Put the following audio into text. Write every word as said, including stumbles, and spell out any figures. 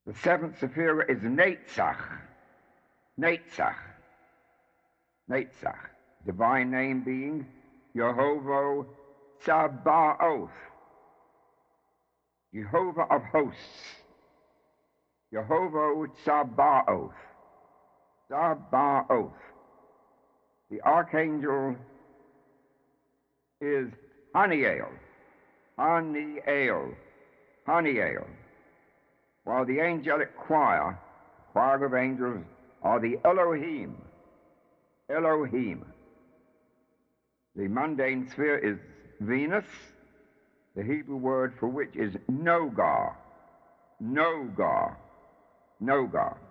The seventh Sephirah is Netzach. Netzach. Netzach. Divine name being Yehovah Sabaoth. Jehovah of hosts. Yehovah Sabaoth. Sabaoth. The archangel is Haniel. Haniel. Haniel. While the angelic choir, choir of angels, are the Elohim. Elohim. The mundane sphere is Venus, the Hebrew word for which is Nogar. Nogar. Nogar.